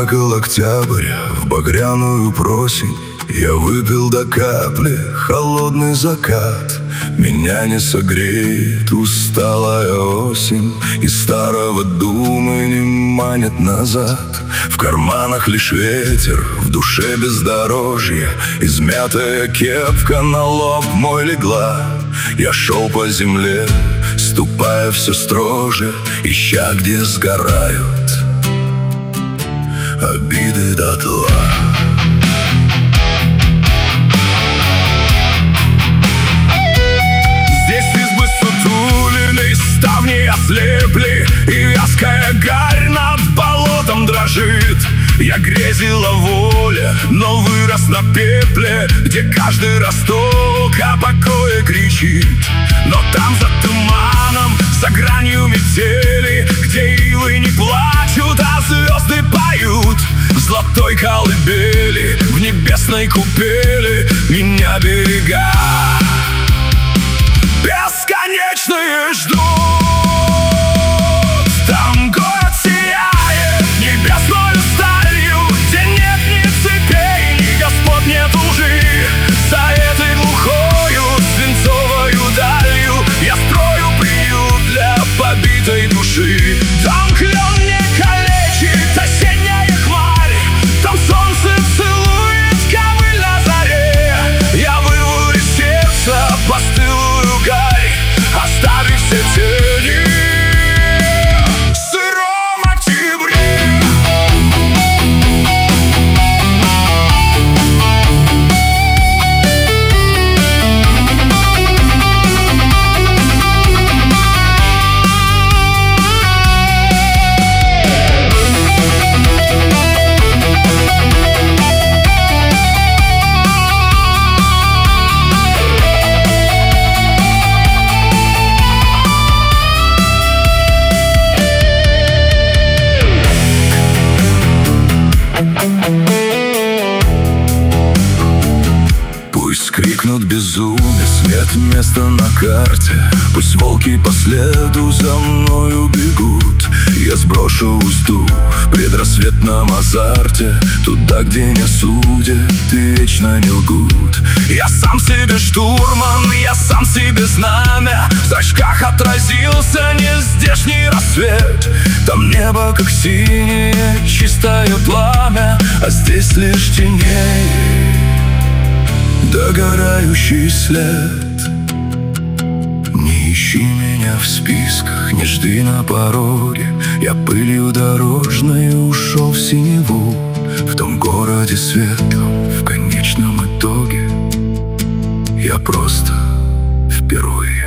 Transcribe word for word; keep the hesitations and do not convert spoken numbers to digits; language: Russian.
Заплакал октябрь в багряную просень. Я выпил до капли холодный закат. Меня не согреет усталая осень, и старого думы не манит назад. В карманах лишь ветер, в душе бездорожье. Измятая кепка на лоб мой легла. Я шел по земле, ступая все строже, ища, где сгорают обиды дотла. Ослепли, и вязкая гарь над болотом дрожит. Я грезила воля, но вырос на пепле, где каждый росток о покое кричит. Но там за туманом, за гранью метели, где ивы не плачут, а звезды поют, в золотой колыбели, в небесной купели меня берега бесконечные ждут. Там клен не калечит осенняя хмарь, там солнце целует ковыль на заре. Я вырву из сердца постылую гарь, оставив все тени в сыром октябре. Пусть крикнут безумец, нет места на карте. Пусть волки по следу за мною бегут. Я сброшу узду в предрассветном азарте, туда, где не судят и вечно не лгут. Я сам себе штурман, я сам себе знамя. В зрачках отразился нездешний рассвет. Там небо, как синее, чистое пламя, а здесь лишь теней догорающий след. Не ищи меня в списках, не жди на пороге. Я пылью дорожной ушел в синеву. В том городе светлом, в конечном итоге я просто впервые